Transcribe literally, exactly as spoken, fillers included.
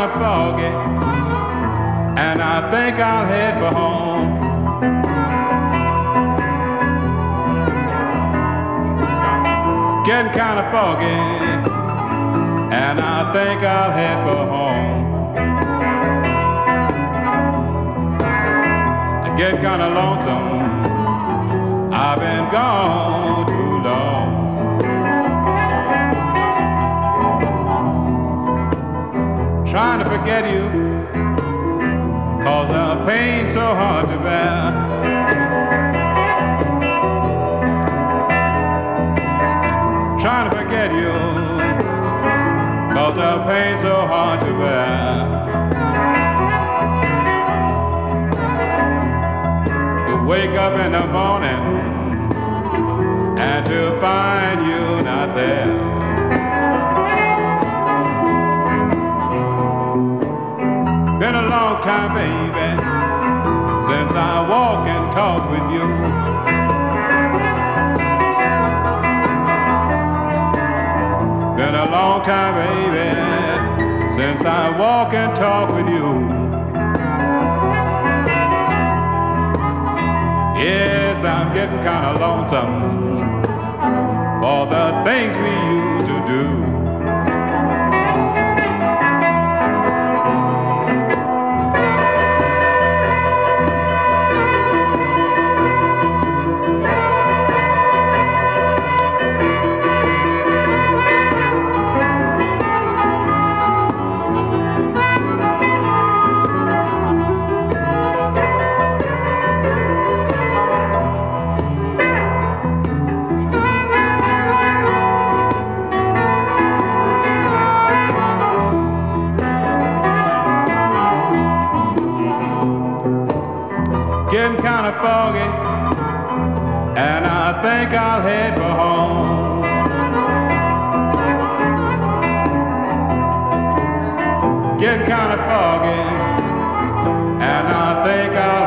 kinda foggy, and I think I'll head for home. Getting kinda foggy, and I think I'll head for home. I get kinda lonesome, I've been gone too long. Trying to forget you, cause the pain's so hard to bear. Trying to forget you, cause the pain's so hard to bear. To wake up in the morning and to find you not there. Been a long time, baby, since I walk and talk with you. Been a long time, baby, since I walk and talk with you. Yes, I'm getting kinda lonesome for the things we used to do. Getting kinda foggy, and I think I'll head for home. Getting kinda foggy, and I think I'll